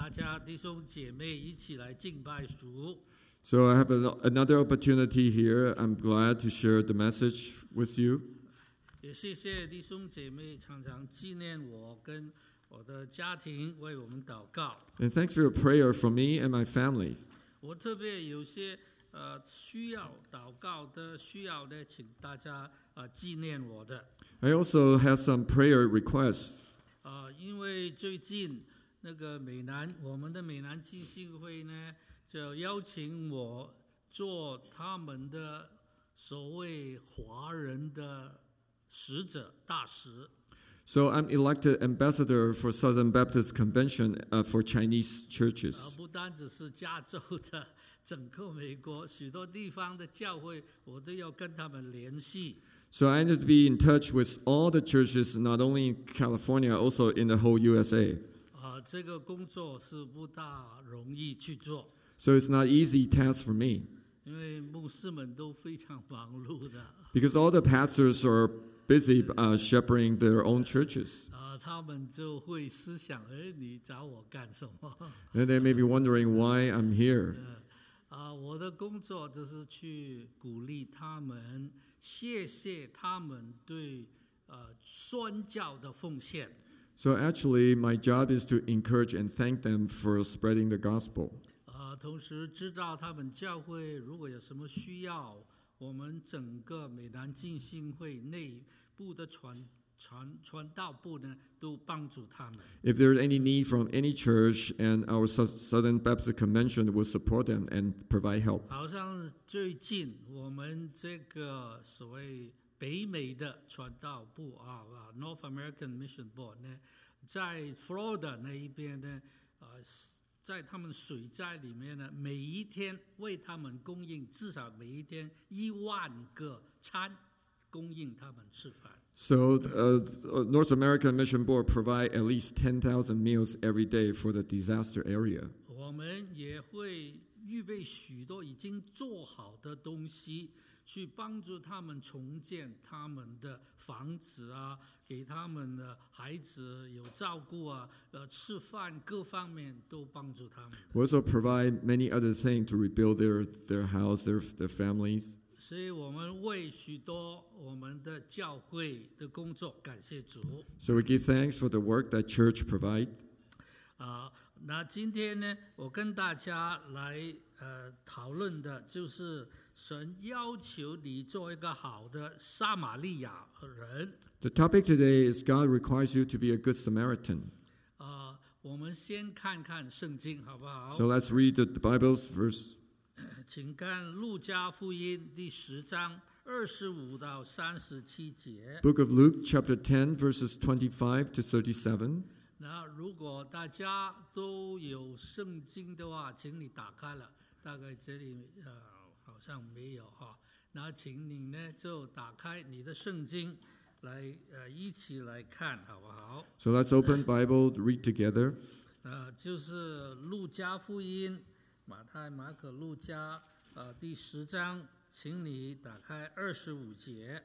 大家弟兄姐妹一起来敬拜主。 So I have another opportunity here. I'm glad to share the message with you. 也谢谢弟兄姐妹常常纪念我跟我的家庭，为我们祷告。 And thanks for your prayer for me and my family. 我特别有些需要祷告的需要呢，请大家纪念我的。 I also have some prayer requests. 因为最近那个我们的美南浸信会呢，就邀请我做他们的所谓华人的使者大使。 So I'm elected ambassador for Southern Baptist Convention for Chinese churches. 不单只是加州的，整个美国许多地方的教会，我都要跟他们联系。 So I need to be in touch with all the churches, not only in California, also in the whole USA. 这个工作是不大容易去做。 So it's not easy task for me. 因为牧师们都非常忙碌的。 Because all the pastors are busy shepherding their own churches. 他们就会思想，你找我干什么？ And they may be wondering why I'm here. 我的工作就是去鼓励他们，谢谢他们对宣教的奉献。 So actually, my job is to encourage and thank them for spreading the gospel. 同时知道他们教会如果有什么需要，我们整个美南浸信会内部的传道部呢，都帮助他们。 If there's any need from any church, and our Southern Baptist Convention will support them and provide help. 好像最近我们这个所谓北美的传道部North American Mission Board 呢，在 Florida 那一边呢，在他们水灾里面呢，每一天为他们供应至少每一天10000个餐，供应他们吃饭。 So North American Mission Board provide at least 10,000 meals every day for the disaster area. 我们也会预备许多已经做好的东西，去帮助他们重建他们的房子给他们的孩子有照顾吃饭各方面都帮助他们。 We also provide many other things to rebuild their house, their families. 所以我们为许多我们的教会的工作感谢主。 So we give thanks for the work that church provide. 那今天呢，我跟大家来讨论的就是神要求你做一个好的撒玛利亚人。 The topic today is God requires you to be a good Samaritan. 我们先看看圣经好不好？ So let's read the Bible's verse. 请看路加福音第10章25到37节。 Book of Luke, chapter 10, verses 25 to 37. 那如果大家都有圣经的话，请你打开了，大概这里好像没有那请你呢就打开你的圣经来一起来看好不好？ So let's open Bible, read together. 就是路加福音马太、马可、路加第10章，请你打开25节。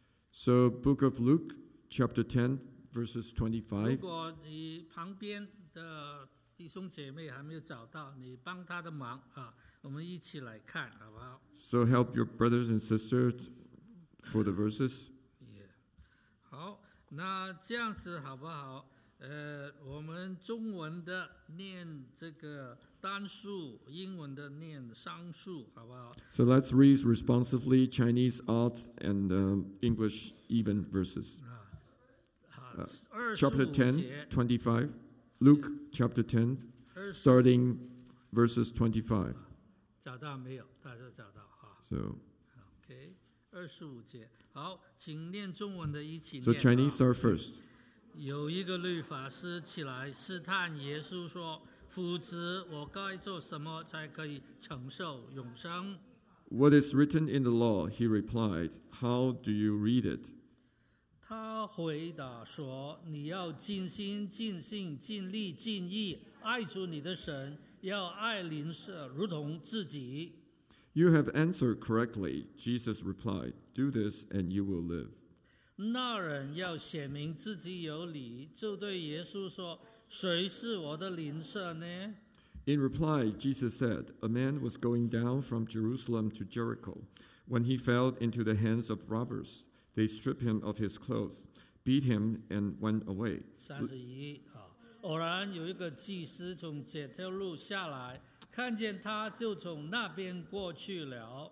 So Book of Luke, chapter 10, verses 如 25. 果你旁边的弟兄姐妹还没有找到，你帮他的忙我们一起来看好不好？ So help your brothers and sisters for the verses. 好，那这样子好不好？我们中文的念这个单数，英文的念双数，好不好？ So let's read responsively Chinese odd and English even verses. Chapter 10, 25. Luke chapter 10, starting verses 25. 找到没有？大家找到 So, OK， 25节。好，请念中文的一起念。 so Chinese start first. 有一个律法师起来试探耶稣说：“夫子，我该做什么才可以承受永生？” What is written in the law? He replied. How do you read it? 他回答说：“你要尽心、尽性、尽力、尽意爱主你的神，要爱邻舍如同自己。” You have answered correctly, Jesus replied. Do this and you will live. 那人要显明自己有理，就对耶稣说：“ 谁是我的邻舍呢？ In reply, Jesus said, A man was going down from Jerusalem to Jericho when he fell into the hands of robbers. They stripped him of his clothes, beat him, and went away. 31偶然有一个祭司从这条路下来，看见他，就从那边过去了。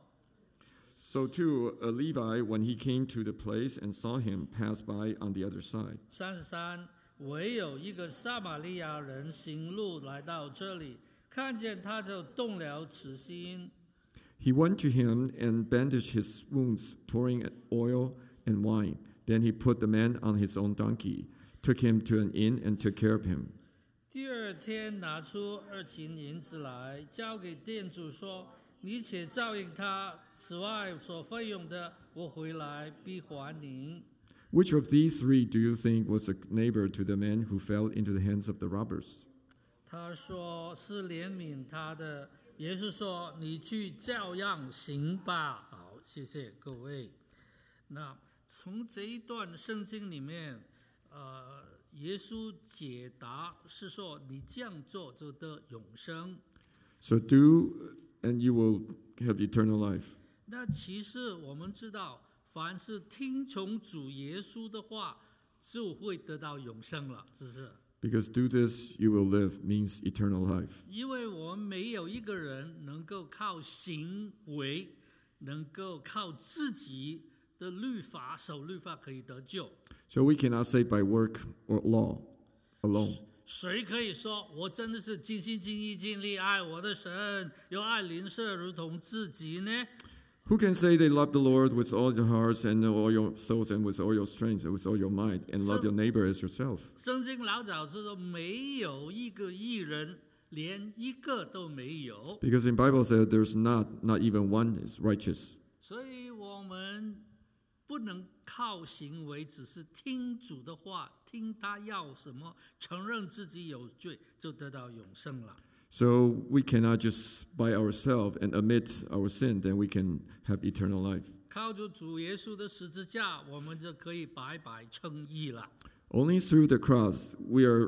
So too, a Levi, when he came to the place and saw him, passed by on the other side. 33唯有一个撒玛利亚人行路来到这里，看见他就动了慈心。 He went to him and bandaged his wounds, pouring oil and wine. Then he put the man on his own donkey, took him to an inn, and took care of him. 第二天拿出2斤银子来，交给店主说：“你且照应他，此外所费用的，我回来必还您。” Which of these three do you think was a neighbor to the man who fell into the hands of the robbers? 他说是怜悯他的。耶稣说：“你去照样行吧。”好，谢谢各位。那从这一段圣经里面，耶稣解答是说：“你这样做就得永生。” So do, and you will have eternal life. 那其实我们知道，凡是听从主耶稣的话，就会得到永生了，是不是？ Because do this, you will live means eternal life. 因为我们没有一个人能够靠行为，能够靠自己的律法守律法可以得救。 So we cannot say by work or law alone. 谁可以说我真的是尽心尽意尽力爱我的神，又爱邻舍如同自己呢？ Who can say they love the Lord with all your hearts and all your souls and with all your strength and with all your mind and love your neighbor as yourself? 圣经老早就说没有一个义人，连一个都没有。 Because in Bible says there's not even one is righteous. 所以我们不能靠行为，只是听主的话，听他要什么，承认自己有罪，就得到永生了。 So we cannot just by ourselves and admit our sin, then we can have eternal life. 靠着主耶稣的十字架，我们就可以白白称义了。 Only through the cross we are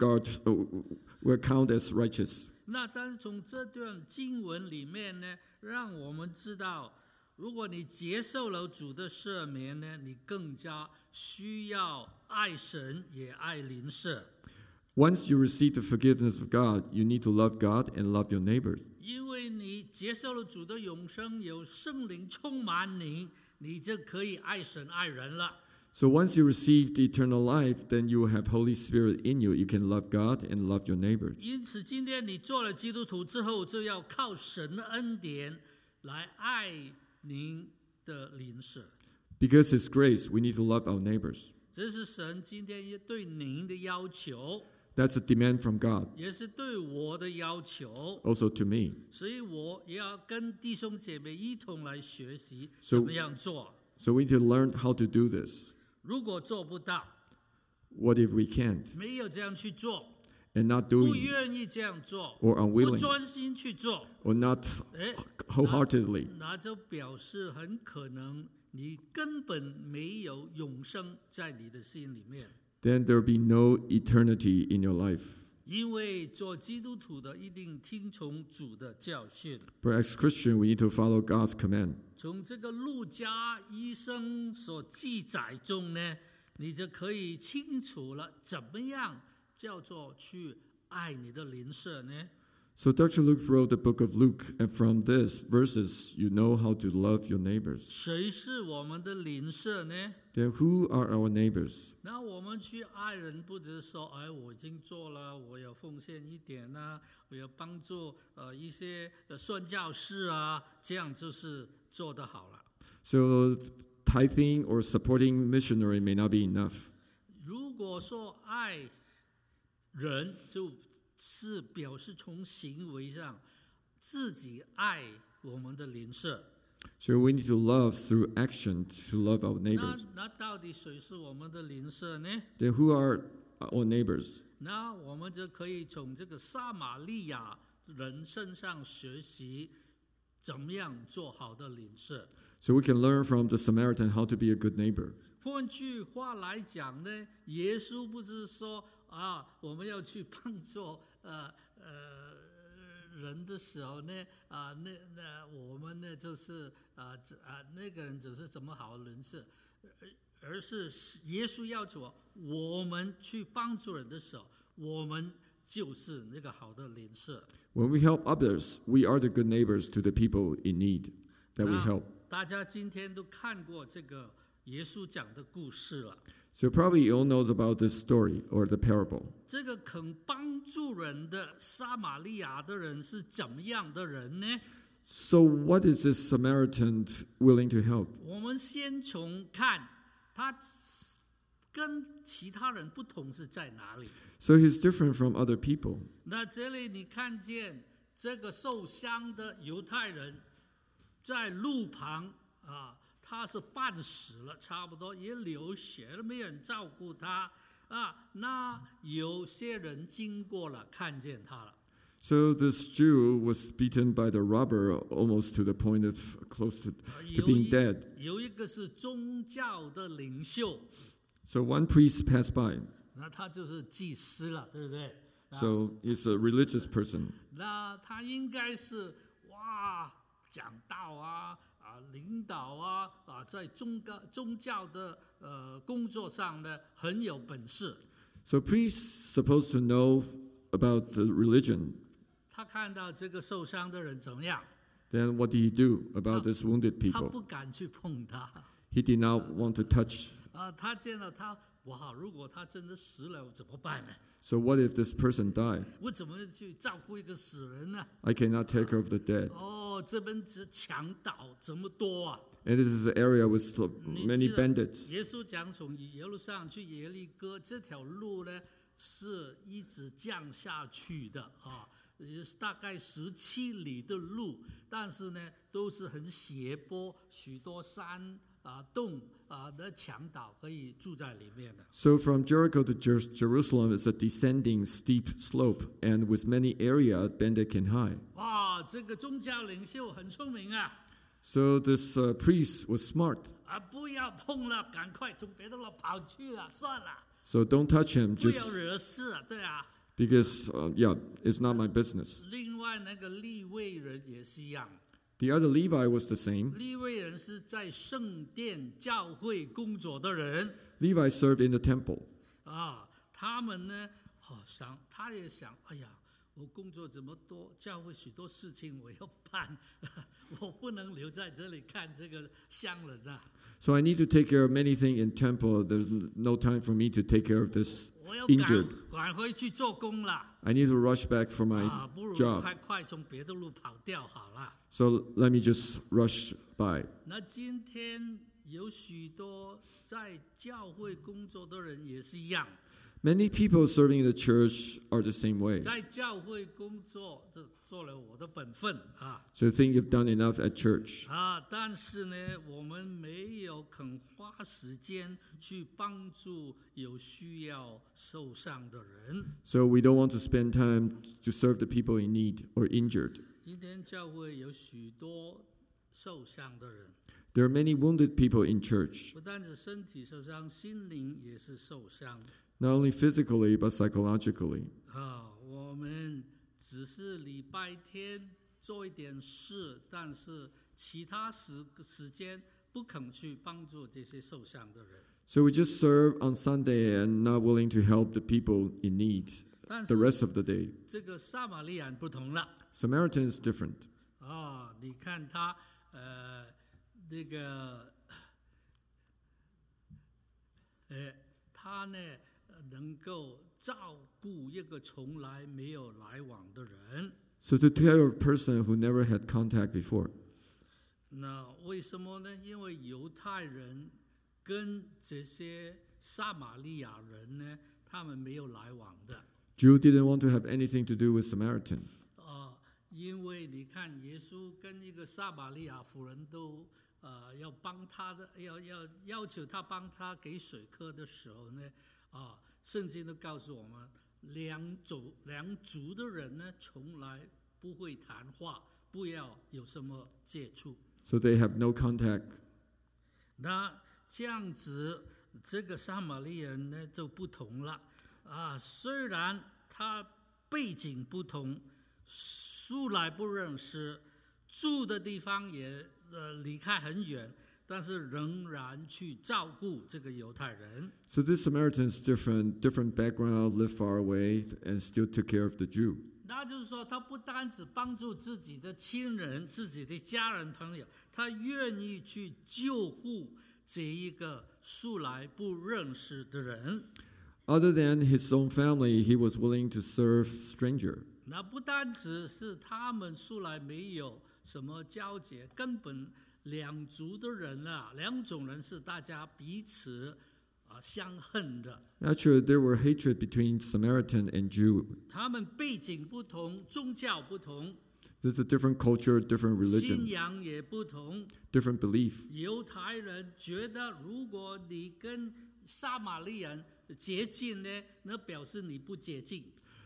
counted as righteous. 那但是从这段经文里面呢，让我们知道，如果你接受了主的赦免呢，你更加需要爱神也爱邻舍。 Once you receive the forgiveness of God, you need to love God and love your neighbors. 因为你接受了主的永生，有圣灵充满你，你就可以爱神爱人了。 So once you receive the eternal life, then you have Holy Spirit in you. You can love God and love your neighbors. 因此，今天你做了基督徒之后，就要靠神的恩典来爱您的邻舍。 Because His grace, we need to love our neighbors. 这是神今天也对您的要求。 That's a demand from God, 也是对我的要求， also to me. 所以我也要跟弟兄姐妹一同来学习 So- 怎么样做。 So we need to learn how to do this. 如果做不到， What if we can't 没有这样去做， and not 不 doing 愿意这样做， or 不 unwilling 专心去做， or not 哎， wholeheartedly? 那就表示很可能你根本没有永生在你的心里面。 Then there will be no eternity in your life. 因为做基督徒的一定听从主的教训。 But as Christian, we need to follow God's command. 从这个路加医生所记载中呢，你就可以清楚了，怎么样叫做去爱你的邻舍呢？ So Dr. Luke wrote the book of Luke, and from this verses, you know how to love your neighbors. 谁是我们的邻舍呢？ Then who are our neighbors? 那我们去爱人，不只是说，哎，我已经做了，我要奉献一点啊，我要帮助一些宣教士啊，这样就是做得好了。 So tithing or supporting missionary may not be enough. 如果说爱人，就是表示从行为上自己爱我们的邻舍。 So we need to love through action to love our 那 neighbors. 那到底谁是我们的邻舍呢？ Then who are our neighbors? 那我们就可以从这个撒玛利亚人身上学习，怎么样做好的邻舍。 So we can learn from the Samaritan how to be a good neighbor. 换句话来讲呢，耶稣不是说我们要去帮助人的时候呢，我们呢就是那个人只是怎么好的人设，而是耶稣要求我们去帮助人的时候，我们就是那个好的邻舍。 When we help others, we are the good neighbors to the people in need that we help. 大家今天都看过这个耶稣讲的故事了。 So probably you all know about this story or the parable. 这个肯帮助人的撒玛利亚的人是怎么样的人呢？ So what is this Samaritan willing to help? 我们先从看他跟其他人不同是在哪里。 So he's different from other people. 那这里你看见这个受伤的犹太人在路旁他是半死了，差不多也流血了，没人照顾他那有些人经过了，看见他了。 So this Jew was beaten by the robber almost to the point of close to being dead. 有一个是宗教的领袖， So one priest passed by. 那他就是祭司了，对不对？ So he's a religious person. 那他应该是讲道领导在宗教的工作上呢很有本事。 So priests supposed to know about the religion. 他看到这个受伤的人怎么样？ Then what did he do about this wounded 他 people? 不敢去碰他。 He did not want to touch. 他见到他，如果他真的死了怎么办呢？ So what if this person died? 我怎么去照顾一个死人呢？ I cannot take care of the dead. 这边强盗这么多啊！ And this is an area with many bandits. 耶稣讲从耶路撒冷去耶利哥这条路呢，是一直降下去的也是大概17里的路，但是呢都是很斜坡，许多山洞的强盗可以住在里面的。 So from Jericho to Jerusalem is a descending steep slope, and with many area bandit can hide. 这个宗教领袖很聪明啊！ So this priest was smart. 不要碰了，赶快从别的路跑去了，算了， So don't touch him, 不要 just 惹事对啊。 because, it's not my business. 另外那个利未人也是一样， The other Levi was the same. 利未人是在圣殿教会工作的人 Levi served in the temple. 他们呢，他也想，哎呀，我工作这么多，教会许多事情我要办，我不能留在这里看这个乡人啊。 So I need to take care of many things in temple. There's no time for me to take care of this 我要 injured. 赶回去做工了 I need to rush back for my 不如 job. 快从别的路跑掉好了。 So let me just rush by. 那今天有许多在教会工作的人也是一样， Many people serving in the church are the same way. 在教会工作，这做了我的本分 So you think you've done enough at church. 但是呢，我们没有肯花时间去帮助有需要受伤的人。 So we don't want to spend time to serve the people in need or injured. 今天教会有许多受伤的人， There are many wounded people in church, 不但是身体受伤，心灵也是受伤。 not only physically but psychologically. 我们只是礼拜天做一点事，但是其他时间不肯去帮助这些受伤的人。 So we just serve on Sunday and not willing to help the people in need 但 the 是 rest of the day. 这个撒玛利亚人不同了 Samaritan is different. 你看他那个他呢能够照顾一个从来没有来往的人。 So to take care of a person who never had contact before. 那为什么呢？因为犹太人跟这些撒玛利亚人呢，他们没有来往的。 Jew didn't want to have anything to do with Samaritan. 因为你看，耶稣跟一个撒玛利亚妇人都要帮他的，要求他帮他给水喝的时候呢，圣经都告诉我们，两族的人呢，从来不会谈话，不要有什么接触。 So they have no contact. 那这样子，这个撒玛利亚人呢就不同了。 虽然他背景不同，素来不认识，住的地方也离开很远，但是仍然去照顾这个犹太人。 So this Samaritan's different background, lived far away, and still took care of the Jew. 那就是说，他不单只帮助自己的亲人、自己的家人朋友，他愿意去救护这一个素来不认识的人。 Other than his own family, he was willing to serve stranger. 那不单只是他们素来没有什么交结，根本两族的人两种人是大家彼此相恨的。 Actually, there were hatred between Samaritan and Jew. 他们背景不同，宗教不同， There's a different culture, different 信 religion, 仰也不同。 different belief. 犹太人觉得，如果你跟撒玛利人接近呢，那表示你不洁净。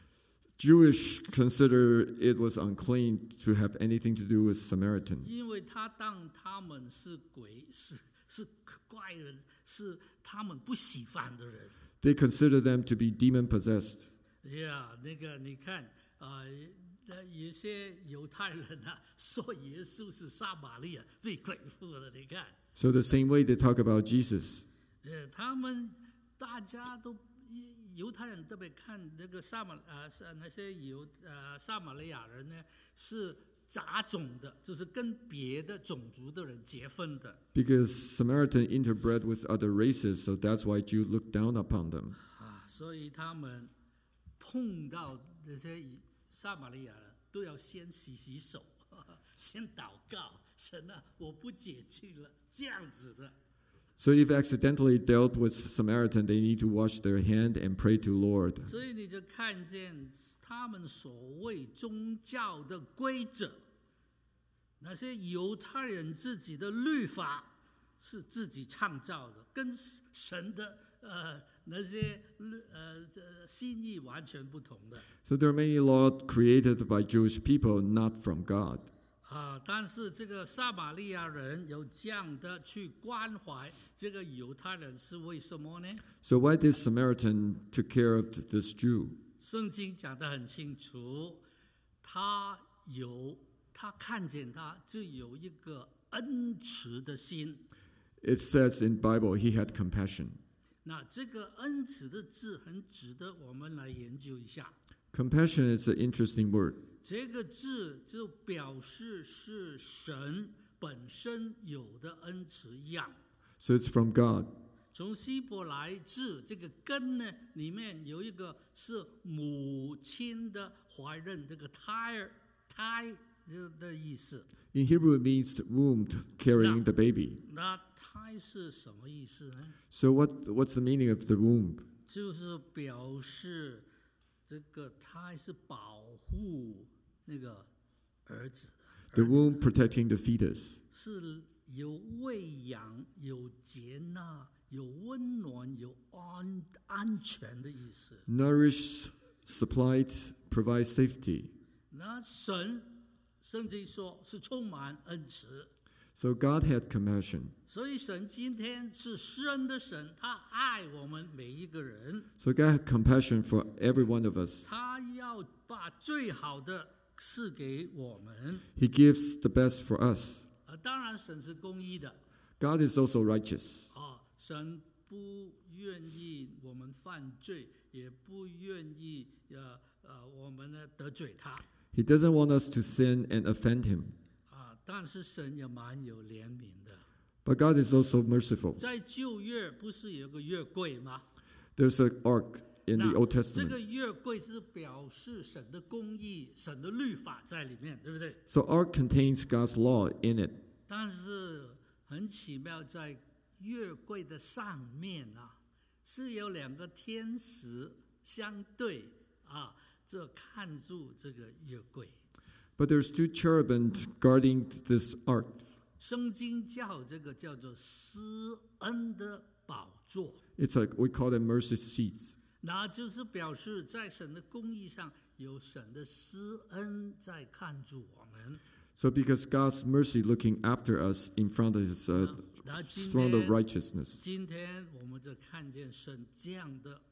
Jewish consider it was unclean to have anything to do with Samaritan. 因为他当他们是鬼，是怪人，是他们不喜欢的人。 They consider them to be demon-possessed. 那个你看有些犹太人说耶稣是撒玛利亚被鬼附了，你看。 So the same way they talk about Jesus. 他们大家都犹太人特别看那个那些撒玛利亚人呢是杂种的，就是跟别的种族的人结婚的。 Because Samaritan interbred with other races, so that's why Jews looked down upon them. 所以他们碰到那些撒玛利亚人都要先洗手，先祷告，神啊，我不解禁了，这样子的。 So if accidentally dealt with Samaritan, they need to wash their hand and pray to Lord. 所以你就看见他们所谓宗教的规则，那些犹太人自己的律法是自己创造的，跟神的那些心意完全不同的。 So there are many laws created by Jewish people, not from God. 但是这个撒玛利亚人有这样的去关怀这个犹太人是为什么呢？ So why did Samaritan took care of this Jew? 圣经讲得很清楚，他看见他就有一个恩慈的心。 It says in Bible he had compassion. 那这个恩慈的字很值得我们来研究一下。 Compassion is an interesting word. 这个字就表示是神本身有的恩慈一样。 So it's from God. 从希伯来字这个根呢，里面有一个是母亲的怀孕，这个胎的意思。 In Hebrew it means womb, carrying the baby. 那胎是什么意思呢？ So what's the meaning of the womb? 就是表示这个胎是保护那个儿子的。 The womb protecting the fetus. 是有喂养、有接纳、有温暖、有安全的意思。 Nourish, supplied, provide safety. 那圣经说是充满恩慈， So God had compassion. 所以神今天是施恩的神，他爱我们每一个人， So God had compassion for every one of us. 他要把最好的赐给我们。 He gives the best for us. 当然神是公义的， God is also righteous. 神不愿意我们犯罪，也不愿意我们呢得罪他。 He doesn't want us to sin and offend him. 但是神也蛮有怜悯的。 But God is also merciful. 在旧约不是有个约柜吗？ There's an ark in the Old 这个 Testament. 约柜是表示神的公义、神的律法在里面，对不对？ So ark contains God's law in it. 但是很奇妙，在约柜的上面是有两个天使相对这看住这个约柜。 But there's two cherubim guarding this ark. 圣经叫这个叫做施恩的宝座， It's like we call them mercy seats. 那就是表示在神的公义上有神的施恩在看住我们。 So because God's mercy looking after us in front of his throne of righteousness. 今天我们就看见神这样的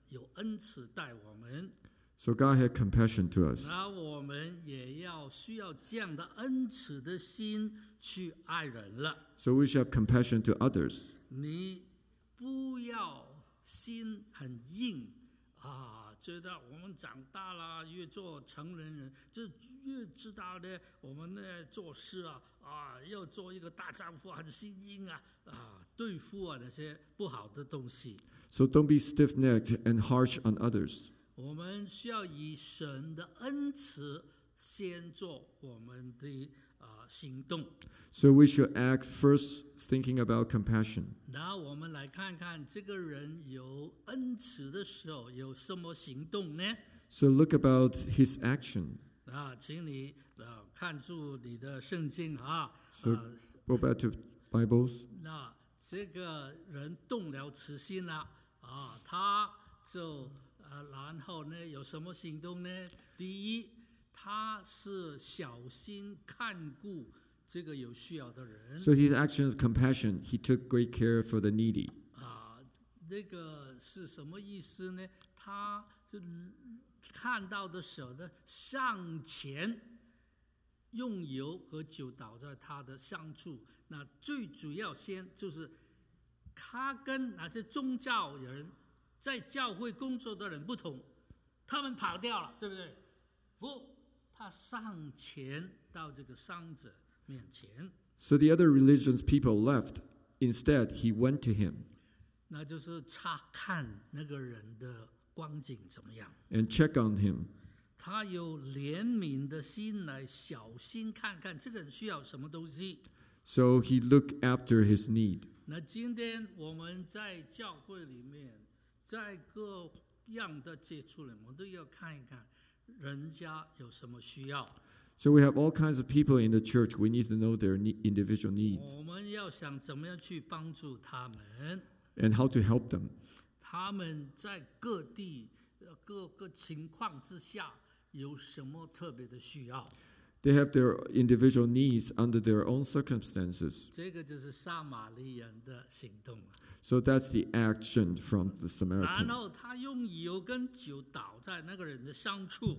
有恩慈待我们， So God had compassion to us. 那我们也需要这样的恩慈的心去爱人了。 So we should have compassion to others. 你不要心很硬觉得我们长大了，越做成人人，就越知道呢，我们呢做事要做一个大丈夫，很心硬对付那些不好的东西。 So don't be stiff-necked and harsh on others. 我们需要以神的恩慈先做我们的行动。 So we should act first thinking about compassion. 那我们来看看这个人有恩慈的时候有什么行动呢？ So look about his action. 请你看住你的圣经 So go back to Bibles. 那这个人动了慈心了他就然后呢有什么行动呢？第一，他是小心看顾这个有需要的人。 So his action of compassion, he took great care for the needy. 那个是什么意思呢？他就看到的时候呢，上前用油和酒倒在他的伤处。那最主要先就是他跟那些宗教人在教会工作的人不同，他们跑掉了，对不对？不，他上前到这个伤者面前。 So the other religions people left. Instead, he went to him 那就是查看那个人的光景怎么样。 and check on him. 他有怜悯的心来小心看看这个人需要什么东西。 So he looked after his need. 那今天我们在教会里面，在各样的接触里，我们都要看一看人家有什么需要。 So we have all kinds of people in the church. We need to know their individual needs 我们要想怎么样去帮助他们。 and how to help them. 他们在各地各个情况之下有什么特别的需要？ They have their individual needs under their own circumstances. 这个就是撒玛利人的行动了。 So that's the action from the 然 Samaritan. 后他用油跟酒倒在那个人的伤处。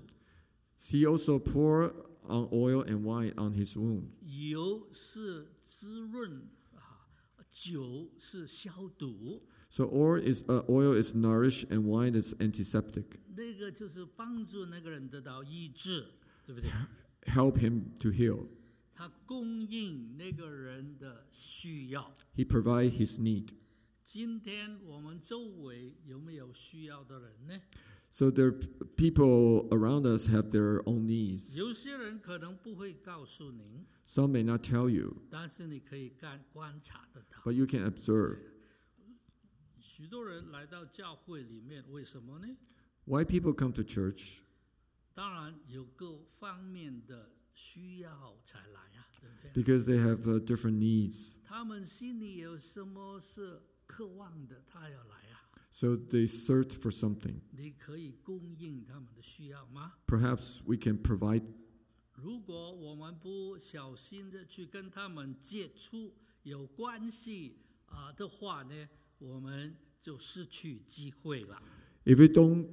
He also poured on oil and wine on his wound. 油是滋润酒是消毒。 So oil is nourish and wine is antiseptic. 那个就是帮助那个人得到医治，对不对？ Help him to heal. 他供应那个人的需要。 He provides his need. 今天我们周围有没有需要的人呢？ So there people around us have their own needs. 有些人可能不会告诉您， Some may not tell you, 但是你可以观察得到。 but you can observe. 许多人来到教会里面，为什么呢？ Why people come to church? 当然有各方面的需要才来对不对？ Because they have different needs. 他们心里有什么是渴望的，他要来 So they search for something. 你可以供应他们的需要吗？ Perhaps we can provide. 如果我们不小心的去跟他们接触有关系的话呢，我们就失去机会了。 If we don't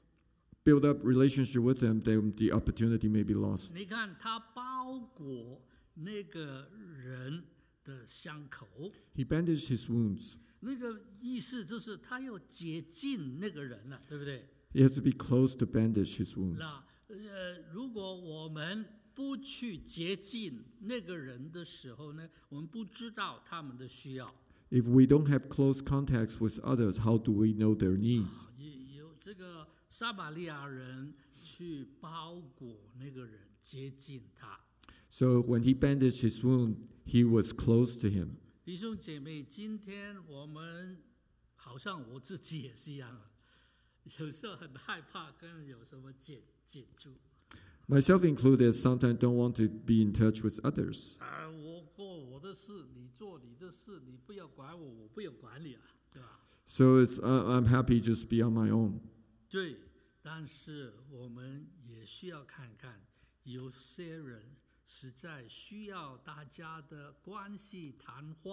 build up relationship with them, then the opportunity may be lost. 你看他包裹那个人的伤口， He bandaged his wounds. 那个意思就是他要接近那个人了，对不对？ He has to be close to bandage his wounds. 那如果我们不去接近那个人的时候呢，我们不知道他们的需要。 If we don't have close contacts with others, how do we know their needs? 有这个撒玛利亚人去包裹那个人，接近他。 So when he bandaged his wound, he was close to him. 弟兄姐妹，今天我们好像我自己也是一样有时候很害怕跟人有什么接触。 Myself included, sometimes don't want to be in touch with others. 我过我的事，你做你的事，你不要管我，我不要管你对吧？ So I'm happy just be on my own. 对，但是我们也需要看看，有些人实在需要大家的关系谈话，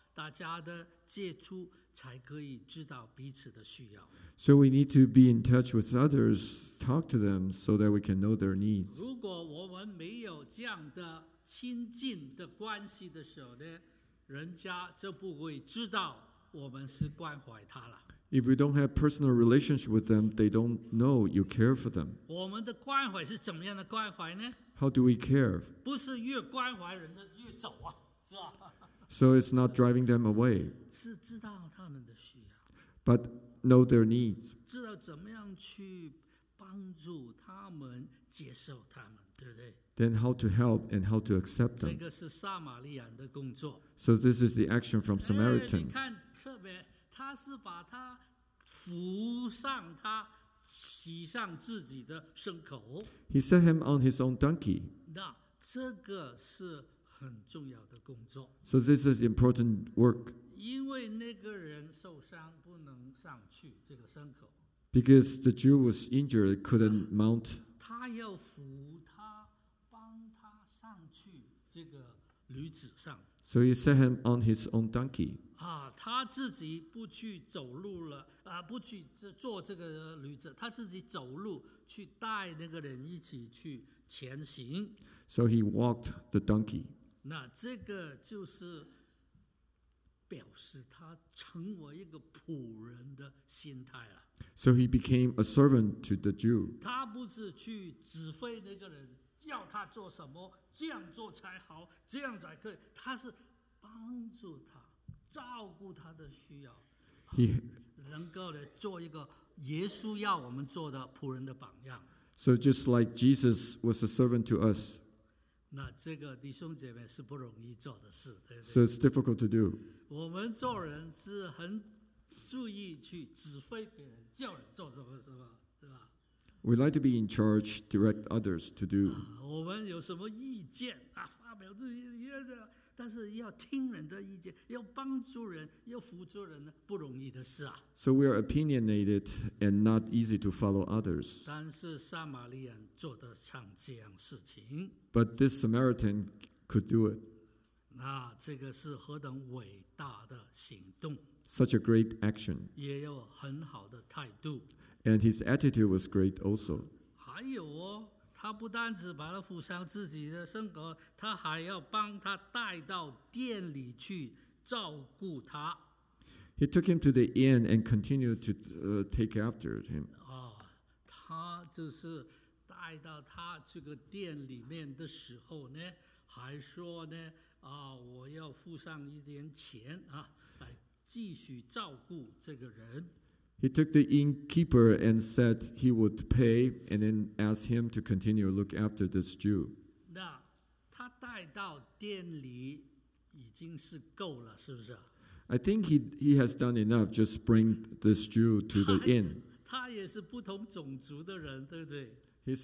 大家的接触，才可以知道彼此的需要。 So we need to be in touch with others, talk to them so that we can know their needs. 如果我们没有这样的亲近的关系的时候呢，人家就不会知道我们是关怀他了。 If we don't have personal relationship with them, they don't know you care for them. 我们的关怀是怎么样的关怀呢？ How do we care? 不是越关怀人家越走啊，是吧？ So it's not driving them away, 是知道他们的需要， but know their needs. 知道怎么样去帮助他们，接受他们，对不对？ Then how to help and how to accept 这 them. 个是撒玛利亚人的工作。 So this is the action from 你 Samaritan. 看，特别他是把他扶上他，骑上自己的牲口， He set him on his own donkey. 那这个是很重要的工作。 So this is important work 因为那个人受伤不能上去这个牲口， because the Jew was injured, couldn't mount. 他要扶他，帮他上去这个驴子上。 So he set him on his own donkey. 他自己不去走路了不去坐这个驴子，他自己走路去带那个人一起去前行。 So he walked the donkey. 那这个就是表示他成为一个仆人的心态了。 So he became a servant to the Jew. 他不是去指挥那个人，叫他做什么，这样做才好，这样才可以。他是帮助他，照顾他的需要， He 能够的做一个耶稣要我们做的仆人的榜样。 So just like Jesus was a servant to us, 那这个弟兄姐妹是不容易做的事，对不对？ so it's difficult to do. 我们做人是很注意去指挥别人，叫人做什么什么，对吧？ We like to be in charge, direct others to do. 我们有什么意见发表自己的意见，但是要听人的意见，要帮助人，要辅助人呢，不容易的事啊。 So we are opinionated and not easy to follow others. 但是撒玛利亚人做得像这样事情， But this Samaritan could do it. 那这个是何等伟大的行动， Such a great action. 也有很好的态度。 And his attitude was great also. 还有他不单只把他扶上自己的牲口，他还要帮他带到店里去照顾他。 He took him to the inn and continued to take after him. 他就是带到他这个店里面的时候呢，还说呢，我要付上一点钱来继续照顾这个人。 He took the innkeeper and said he would pay and then asked him to continue to look after this Jew. 那他带到店里已经是够了，是不是？ I think he has done enough. Just bring this Jew to the inn. 他也是不同种族的人，对不对？ He's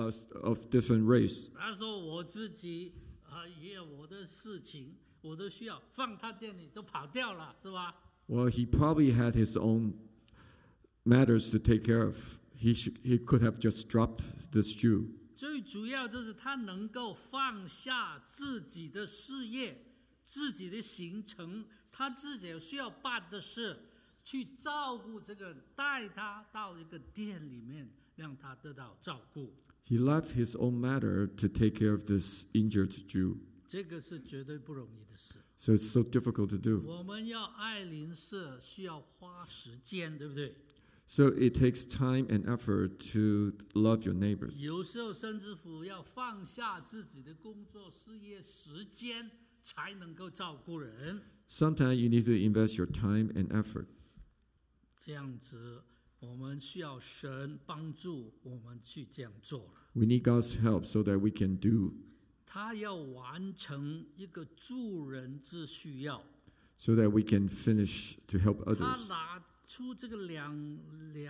of different race. 他说我自己也有我的事情，我的需要，放他店里都跑掉了，是吧？ Well, he probably had his own matters to take care of. He could have just dropped this Jew. 最主要就是他能够放下自己的事业、自己的行程，他自己有需要办的事，去照顾这个人，带他到一个店里面，让他得到照顾。 He left his own matter to take care of this injured Jew. 这个是绝对不容易的事。 So it's so difficult to do. 我们要爱邻舍，需要花时间，对不对？ So it takes time and effort to love your neighbors. 有时候甚至乎要放下自己的工作、事业、时间，才能够照顾人。 Sometimes you need to invest your time and effort. 这样子，我们需要神帮助我们去这样做了。 We need God's help so that we can do, 他要完成一个助人之需要， so that we can finish to help 他 others. 拿出这个两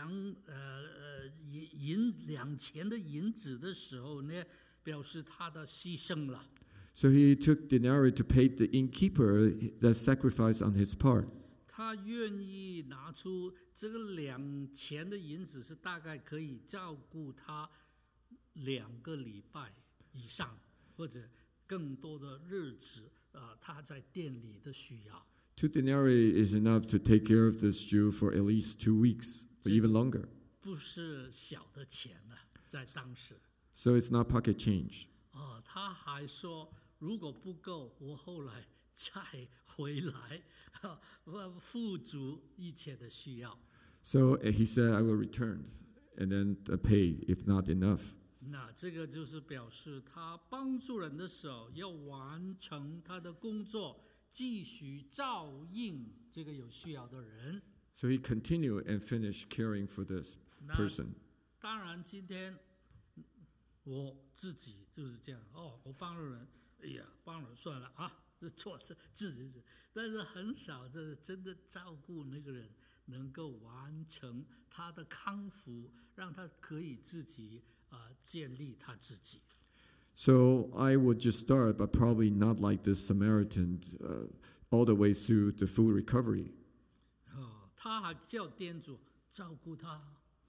钱的银子的时候呢，表示他的牺牲了。 So he took denarii to pay the innkeeper that sacrifice on his part. 他愿意拿出这个2钱的银子，是大概可以照顾他2个礼拜以上，或者更多的日子他在店里的需要。 2 denarii is enough to take care of this Jew for at least 2 weeks, or even longer. 不是小的钱了，在当时。 So it's not pocket change. 他还说，如果不够，我后来再回来，付足一切的需要。 So he said, I will return and then pay if not enough. 那这个就是表示他帮助人的时候，要完成他的工作，继续照应这个有需要的人。 So he continued and finished caring for this person. 当然，今天我自己就是这样我帮了人，哎呀，帮了算了啊，这错自己，但是很少真的照顾那个人，能够完成他的康复，让他可以自己建立他自己。 So I would just start, but probably not like this Samaritan all the way through the full recovery. 他还叫店主照顾他。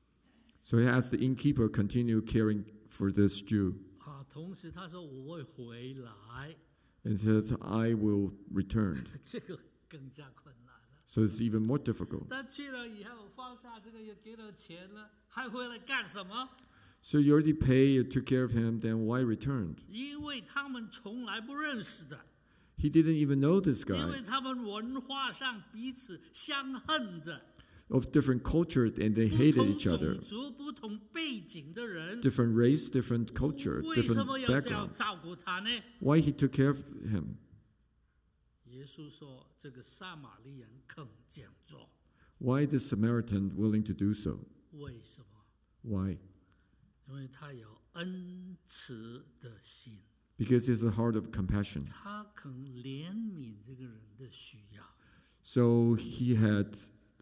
So he asked the innkeeper continue caring for this Jew. 同时他说我会回来。 And says, I will return. 这个更加困难了。 So it's even more difficult. 他去了以后，放下这个也给了钱了，还回来干什么？ So you already paid, you took care of him, then why return? 因为他们从来不认识的。 He didn't even know this 因为 guy. 他们文化上彼此相恨的。 Of different culture, and they hated each 不同 other. 种族、不同背景的人， Different race, different culture, 为什 different 么要这样 background. 照顾他呢？ Why he took care of him? 耶稣说：“这个撒玛利人肯这样做。 Why the Samaritan willing to do so? 为什么？ Why? 因为他有恩慈的心， Because he has a heart of compassion. 他肯怜悯这个人的需要。 So he had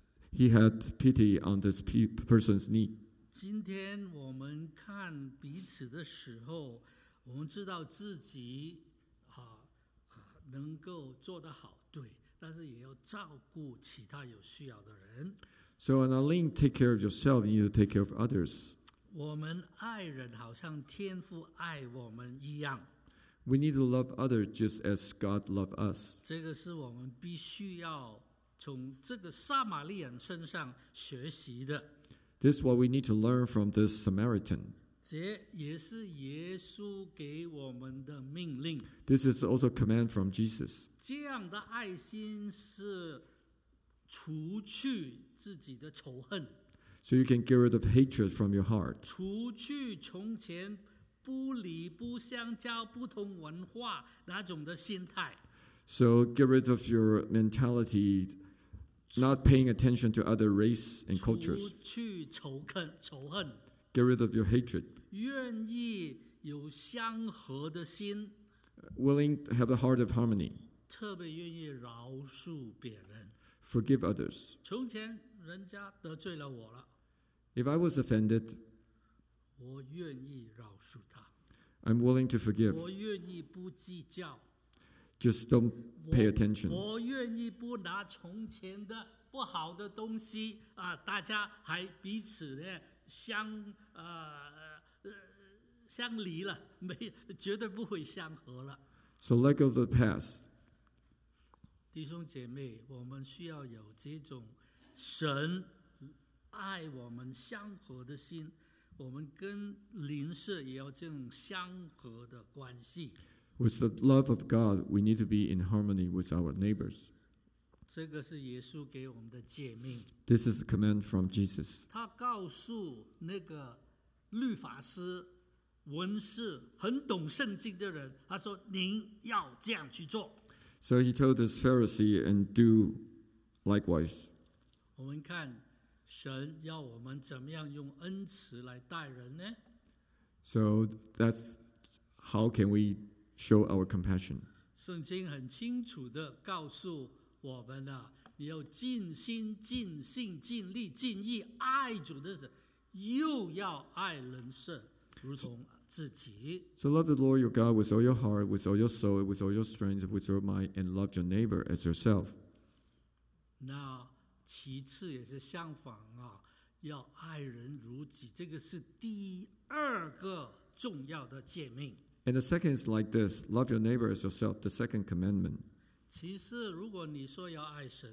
pity on this person's need. 今天我们看彼此的时候，我们知道自己能够做得好，对，但是也要照顾其他有需要的人。 So not only take care of yourself, you need to take care of others. 我们爱人好像天父爱我们一样， We need to love others just as God loved us. 这个是我们必须要从这个撒玛利人身上学习的。 This is what we need to learn from this Samaritan. 这也是耶稣给我们的命令。 This is also a command from Jesus. 这样的爱心是除去自己的仇恨， So you can get rid of hatred from your heart. 除去从前不理不相交、不同文化那种的心态。 So get rid of your mentality, not paying attention to other race and 除 cultures. 去仇恨， Get rid of your hatred. 愿意有相合的心， Willing to have a heart of harmony. 特别愿意饶恕别人。 Forgive others. 从前人家得罪了我了， If I was offended, 我愿意饶恕他， I'm willing to forgive. 我愿意不计较。 Just don't pay attention. 我愿意不拿从前的不好的东西大家还彼此呢相离了，绝对不会相合了。 So let go of the past. 弟兄姐妹，我们需要有这种神爱我们相合的心，我们跟邻舍也要这种相合的关系。 With the love of God, we need to be in harmony with our neighbors. 这个是耶稣给我们的诫命。 This is the command from Jesus. 他告诉那个律法师、文士很懂圣经的人，他说：“您要这样去做。” So he told this Pharisee and do likewise. 我们看神要我们怎么样用恩慈来待人呢？ So that's how can we show our compassion. 圣经很清楚的告诉我们你要尽心、尽性、尽力、尽意爱主的人，又要爱人舍，如同自己。 So love the Lord your God with all your heart, with all your soul, with all your strength, with your mind, and love your neighbor as yourself. 那其次也是相反要爱人如己，这个是第二个重要的诫命。 And the second is like this, love your neighbor as yourself, the second commandment. 其实如果你说要爱神，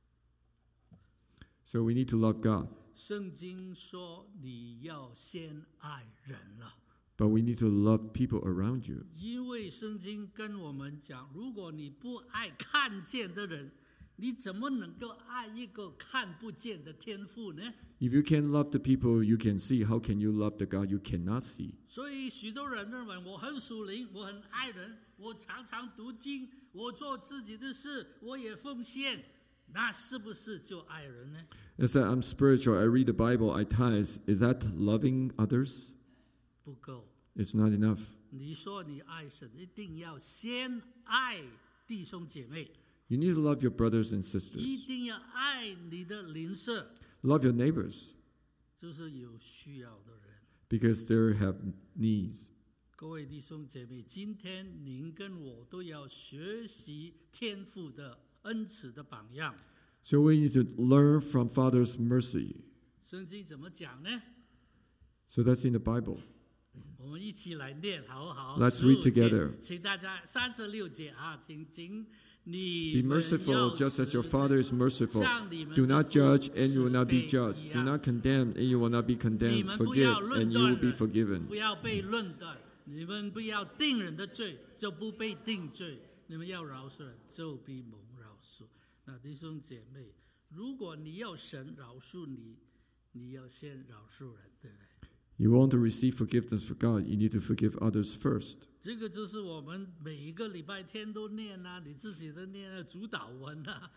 So we need to love God, 圣经说你要先爱人了。 but we need to love people around you. 因为圣经跟我们讲，如果你不爱看见的人，你怎么能够爱一个看不见的天父呢？ If you can't love the people you can see, how can you love the God you cannot see? 所以许多人认为我很属灵，我很爱人，我常常读经，我做自己的事，我也奉献，那是不是就爱人呢？ It's that I'm spiritual, I read the Bible, I tithe. Is that loving others? 不够。 It's not enough. 你说你爱神，一定要先爱弟兄姐妹， You need to love your brothers and 一 sisters. 定要爱你的邻舍， Love your neighbors 就是有需要的人。 because they have needs. 各位弟兄姐妹，今天您跟我都要学习天父的恩慈的榜样。 So we need to learn from Father's mercy. 圣经怎么讲呢？ So that's in the Bible. 我们一起来念，好不好 Let's read 15节 together. 请大家36节啊，请 Be 你们 merciful 要 just as your 慈 Father is merciful. 像你们 Do 的 not 父 judge and you will not be 慈悲 judged. 一 Do 样 not condemn and you will not be 你 condemned. 们不 Forgive 要论 and you will 断 be 人， forgiven. 不要被论断，你们不要定人的罪，就不被定罪；你们要饶恕人，就必蒙饶恕。那弟兄姐妹，如果你要神饶恕你，你要先饶恕人，对不对？ You want to receive forgiveness from God, you need to forgive others first. 这个就是我们每一个礼拜天都念啊，你自己的念啊，主祷文啊，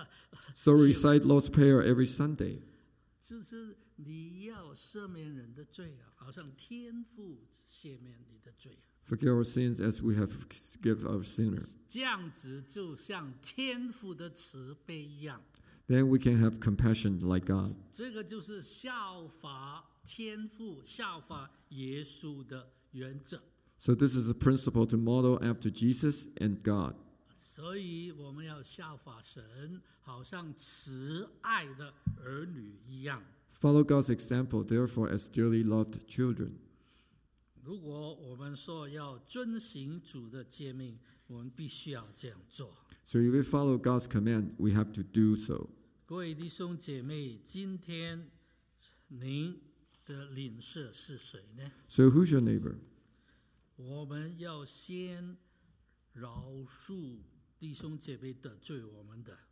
So recite Lord's Prayer every Sunday. 就是你要赦免人的罪啊，好像天父赦免你的罪啊。 Forgive our sins as we have forgiven our sinner. 这样子就像天父的慈悲一样， Then we can have compassion like God. 这个就是效法天父、效法耶稣的原则。 So this is a principle to model after Jesus and God. 所以我们要效法神，好像慈爱的儿女一样。 Follow God's example, therefore, as dearly loved children. 如果我们说要遵行主的诫命，我们必须要这样做。 So if we follow God's command, we have to do so. 各位弟兄姐妹，今天您的邻舍是谁呢？ So who's your neighbor? 我们要先饶恕弟兄姐妹得罪我们的，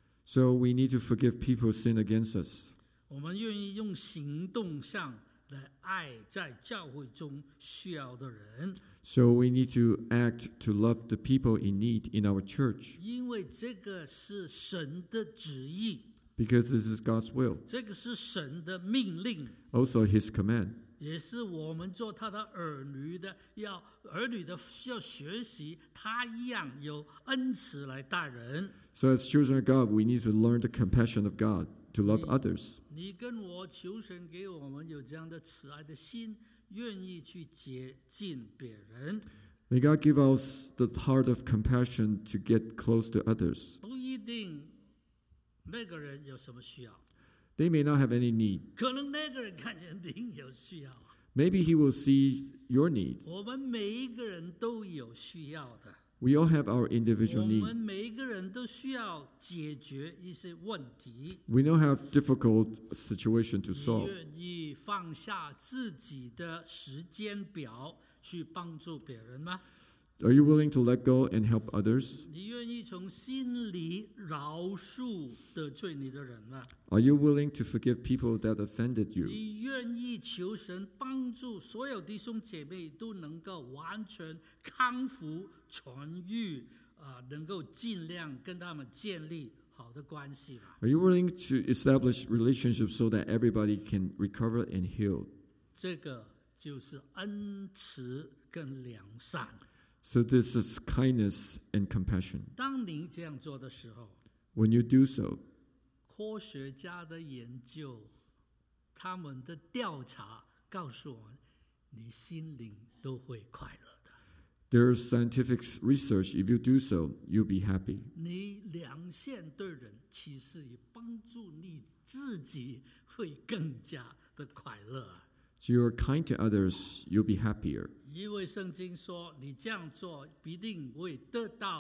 So we need to forgive people who sin against us. 我们愿意用行动上来爱在教会中需要的人， So we need to act to love the people in need in our church 因为这个是神的旨意， because this is God's will, 这个是神的命令， also His command. 也是我们做他的儿女的，要学习他一样有恩慈来待人。 So as children of God, we need to learn the compassion of God to love others. 你跟我求神给我们有这样的慈爱的心，愿意去接近别人， May God give us the heart of compassion to get close to others. 不一定那个人有什么需要， They may not have any need. 可能那个人看见您有需要。 Maybe He will see your needs. 我们每一个人都有需要的， We all have our 我 individual 们 needs. 每一个人都需要解决一些问题。 We don't have difficult situation to 你 solve. 愿意放下自己的时间表去帮助别人吗？ Are you willing to let go and help others? 你愿意从心里饶恕得罪你的人吗？ Are you willing to forgive people that offended you? 你愿意求神帮助所有弟兄姐妹都能够完全康复痊愈，能够尽量跟他们建立好的关系吗？ Are you willing to establish relationships so that everybody can recover and heal? 这个就是恩慈跟良善。 So this is kindness and compassion. 当您这样做的时候， When you do so, 科学家的研究，他们的调查告诉我们，你心灵都会快乐的。 there's scientific research. If you do so, you'll be happy. 你良善对人，其实也帮助你自己会更加的快乐。 So you're kind to others, you'll be happier. 因为圣经说，你这样做必定会得到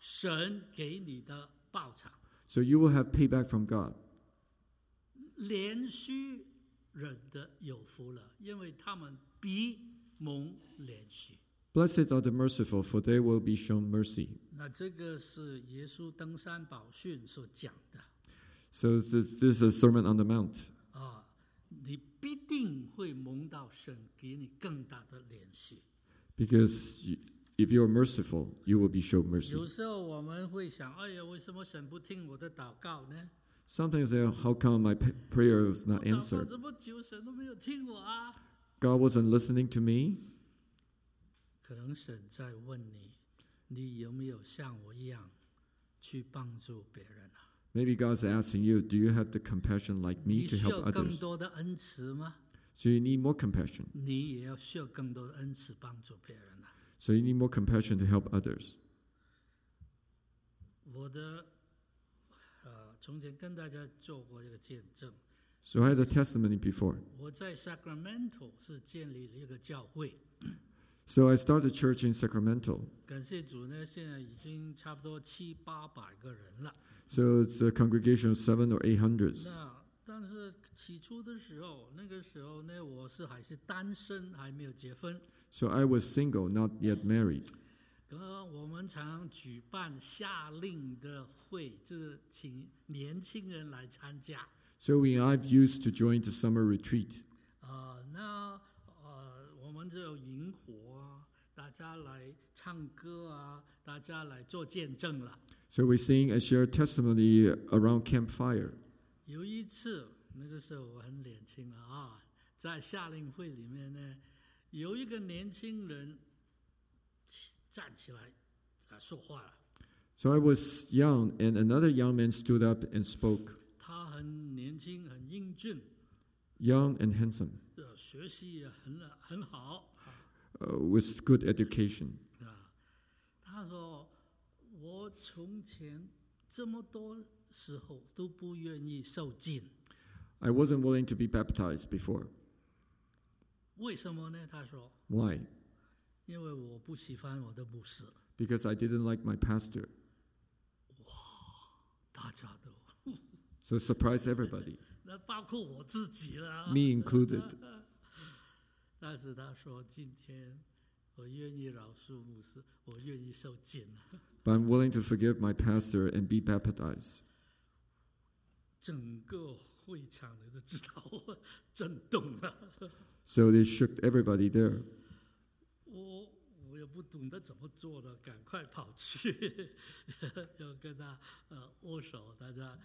神给你的报偿。 So you will have payback from God. 怜恤人的有福了，因为他们必蒙怜恤。 Blessed are the merciful, for they will be shown mercy. 那这个是耶稣登山宝训所讲的 So this is a Sermon on the Mount. 啊，你必定会蒙到神给你更大的怜恤。 Because if you are merciful, you will be shown mercy. 有时候我们会想，哎呀，为什么神不听我的祷告呢？ Sometimes they say, how come my prayer was 我 not 祷告 answered? 这么久，神都没有听我啊。 God wasn't listening to me? 可能神在问你，你有没有像我一样去帮助别人啊？ Maybe God's asking you, do you have the compassion like me 你 to 需 help 要更 others? 多的恩慈吗？ So you need more compassion. 你也要需要更多的恩慈帮助别人啊。 So you need more compassion to help others. 我的从前跟大家做过一个见证， So I had a testimony before. 我在 Sacramento 是建立了一个教会， So I started church in Sacramento. 感谢主呢，现在已经差不多700-800个人了。 So it's a congregation of 700 or 800. 但是起初的时候，那个时候呢，我还是单身，还没有结婚。 So I was single, not yet married. 我们常举办夏令的会，就是请年轻人来参加。 So I've used to join the summer retreat. 我们就有萤火啊，大家来唱歌啊，大家来做见证了。 So we sing and share testimony around campfire. 有一次，那个时候我很年轻了啊，在夏令会里面呢，有一个年轻人站起来说话了。 So I was young, and another young man stood up and spoke. 他很年轻，很英俊， Young and handsome, 学习也很好。 with good education. 他说：“我从前这么多时候都不愿意受浸， I wasn't willing to be baptized before. 为什么呢？”他说 Why?：“ 因为我不喜欢我的牧师。 Because I didn't like my pastor. ” 大家都， So surprise everybody, 那包括我自己了。 me included. 但是他说：“今天我愿意饶恕牧师，我愿意受浸了。” But I'm willing to forgive my pastor and be baptized. 整个会场的都知道我震动了。 So they shook everybody there. 我也不懂得怎么做的，赶快跑去，要跟他握手，大家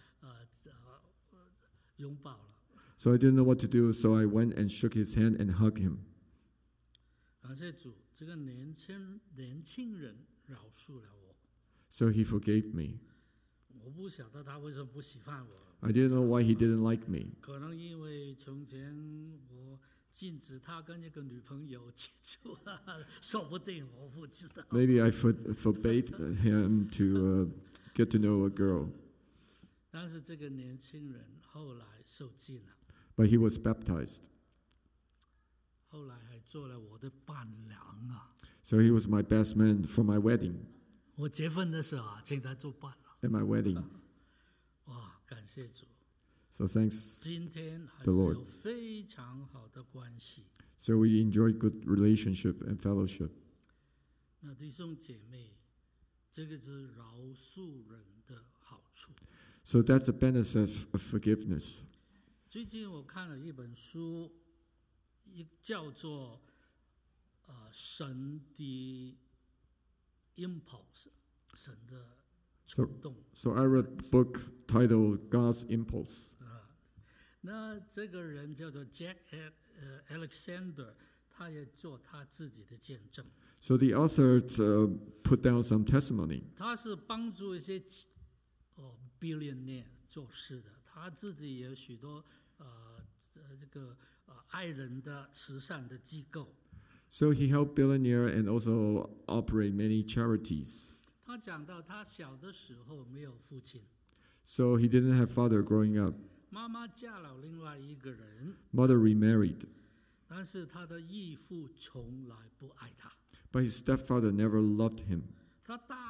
拥抱了。 So I didn't know what to do, so I went and shook his hand and hugged him. 感谢主，这个年轻人饶恕了我。 So he forgave me. 我不晓得他为什么不喜欢我， I didn't know why he didn't like me. 可能因为从前我禁止他跟一个女朋友接触，说不定我不知道。 Maybe I forbade him to get to know a girl. 但是这个年轻人后来受浸了， But he was baptized. 后来还做了我的伴娘啊。 So he was my best man for my wedding. 我结婚的时候啊，请他做伴郎。 At my wedding. 哇，感谢主！ So thanks. 今天还是 The Lord. 有非常好的关系。 So we enjoyed good relationship and fellowship. 那弟兄姐妹，这个是饶恕人的好处。 So that's a benefit of forgiveness. 最近我看了一本书，叫做神的 impulse， 神的冲动。 So I read a book titled God's Impulse. 那这个人叫做 Jack Alexander， 他也做他自己的见证。 So the author put down some testimony. 他是帮助一些billionaire 做事的，他自己也有许多这个爱人的慈善的机构。 So he helped billionaire and also operate many charities. 他讲到他小的时候没有父亲， So he didn't have father growing up. 妈妈嫁了另外一个人， Mother remarried. 但是他的义父从来不爱他。 But his stepfather never loved him. 他大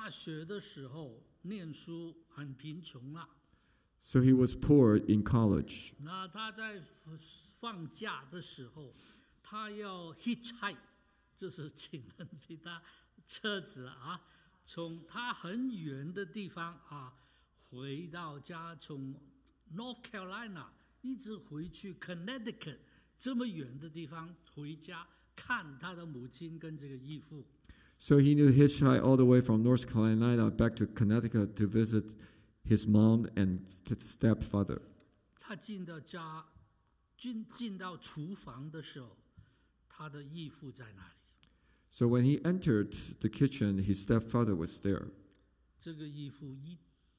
大学的时候念书很贫穷啊， So he was poor in college. 那他在放假的时候，他要 hitchhike， 就是请人给他车子啊，从他很远的地方啊回到家，从 North Carolina 一直回去 Connecticut 这么远的地方回家看他的母亲跟这个义父。 So he knew hitchhike all the way from North Carolina back to Connecticut to visit his mom and stepfather. 他进到家，进到厨房的时候，他的义父在那里。 So when he entered the kitchen, his stepfather was there. 这个义父一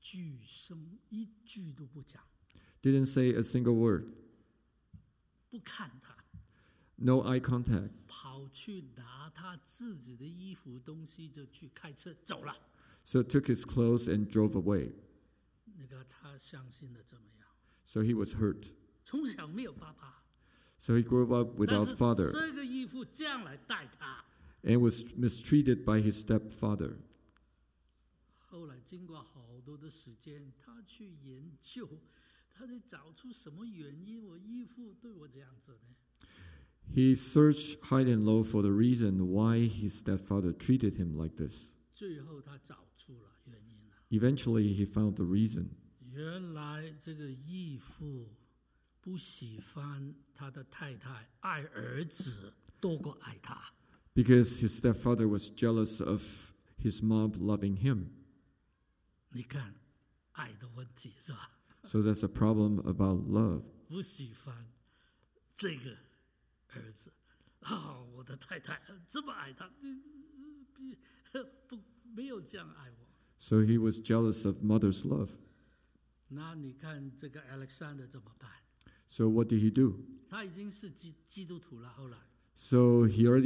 句都不讲， Didn't say a single word. 不看他， No eye contact. 跑去拿他自己的衣服东西就去开车走了。 So took his clothes and drove away. 那个他相信的怎么样？ So he was hurt. 从小没有爸爸， So he grew up 但 without 是 father 这个义父这样来带他。 and was mistreated by his stepfather. 后来经过好多的时间，他去研究，他得找出什么原因，我义父对我这样子呢？ He searched high and low for the reason why his stepfather treated him like this. 最后他找出了原因了。 Eventually, he found the reason. 原来这个义父不喜欢他的太太爱儿子多过爱他。 Because his stepfather was jealous of his mom loving him. 你看，爱的问题是吧？ So that's a problem about love. 不喜欢这个儿子我的太太这么爱他，不没有这样爱我。 So he was jealous of mother's love. 那你看这个 Alexander 怎么办？ So what did he do? 他已经是基督徒了，后来 So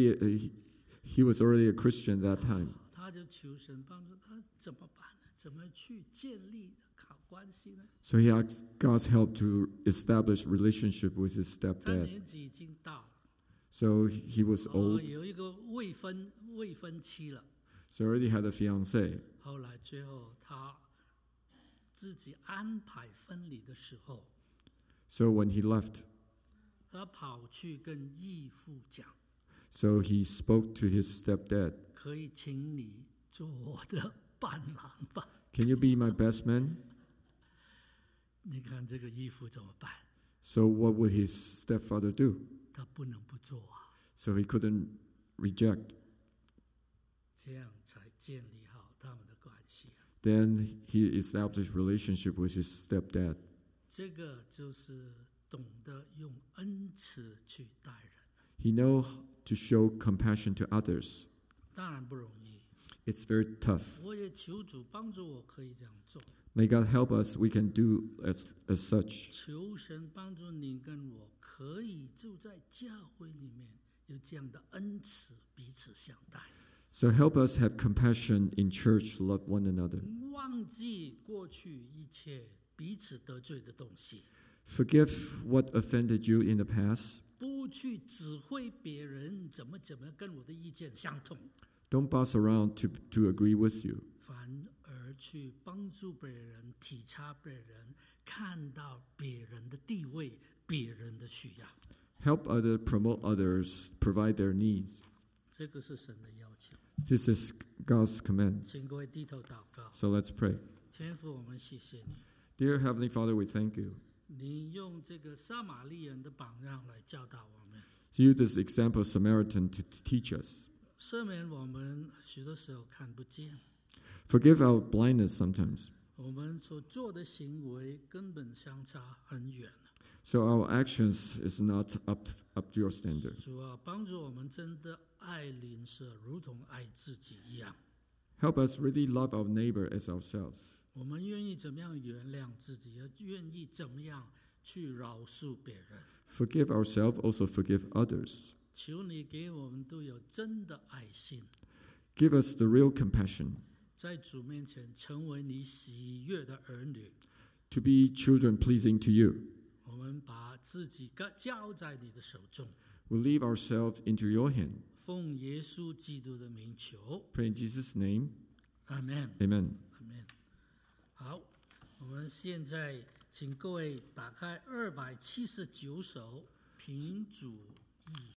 he was already a Christian that time. 他就求神帮助他，怎么办呢？怎么去建立好关系呢？ So he asked God's help to establish relationship with his 他 stepdad. 年纪已经大了， So he was old. 有一个未婚妻了。 So already had a fiancée. 后来最后他自己安排婚礼的时候， So when he left, 他跑去跟义父讲， so he spoke to his stepdad. 可以请你做我的伴郎吧。 Can you be my best man? 你看这个义父怎么办？ So what would his stepfather do? 他不能不做啊， So he couldn't reject. 这样才建立好他们的关系啊。 Then he established relationship with his stepdad. 这个就是懂得用恩慈去待人， He know to show compassion to others. 当然不容易。 It's very tough. 我也求主帮助我，可以这样做。 May God help us. We can do as such. 求神帮助你跟我，可以就在教会里面有这样的恩慈，彼此相待， So help us have compassion in church, love one another. 忘记过去一切彼此得罪的东西， Forgive what offended you in the past. 不去指挥别人怎么跟我的意见相同， Don't boss around to agree with you. 反而去帮助别人，体察别人，看到别人的地位，别人的需要。 Help others, promote others, provide their needs. 这个是神的要求。 This is God's command. 请各位低头祷告。 So let's pray. 天父，我们谢谢你， Dear Heavenly Father, we thank you. 你用这个撒玛利人的榜样来教导我们， Use this example of Samaritan to teach us. 赦免我们许多时候看不见， Forgive our blindness sometimes. 我们所做的行为根本相差很远。 So our actions is not up to your standard. 主啊，帮助我们真的爱邻舍，如同爱自己一样。 Help us really love our neighbor as ourselves. 我们愿意怎么样原谅自己，也愿意怎么样去饶恕别人。 Forgive ourselves, also forgive others. 求你给我们都有真的爱心， Give us the real compassion 在主面前成为你喜悦的儿女。 to be children pleasing to you. 我们把自己交在你的手中， We leave ourselves into your hand. 奉耶稣基督的名求， Pray in Jesus' name. 阿门。 Amen. 阿门。好，我们现在请各位打开279首，凭主义